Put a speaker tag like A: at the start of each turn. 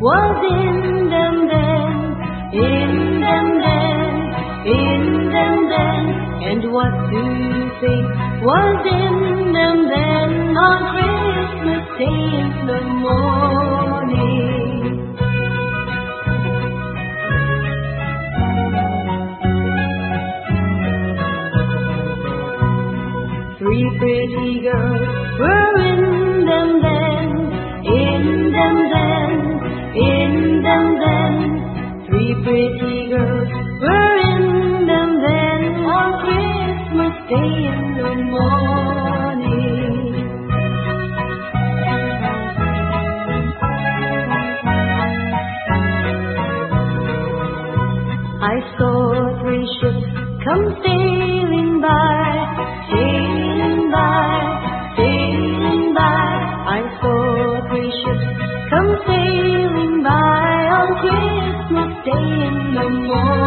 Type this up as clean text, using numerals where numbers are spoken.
A: was in them then, in them then, in them then. And what do you think was in them then on Christmas Day in the morning? 3 pretty girls were in them then, in them then, in them then. 3 pretty girls were in them then on Christmas Day in the morning. I saw 3 ships come sailing by, sailing by, sailing by. I saw 3 ships come sailing by on Christmas Day in the morning.